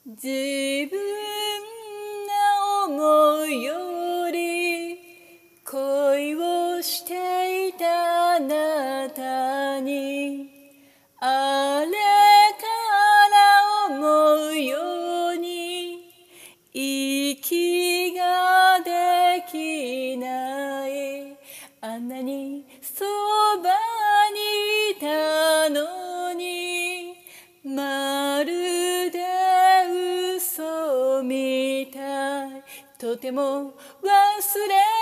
自分が思うより恋をしていたあなたに、あれから思うように息ができない。あんなにそばにいたのに、まるで嘘みたい。とても忘れ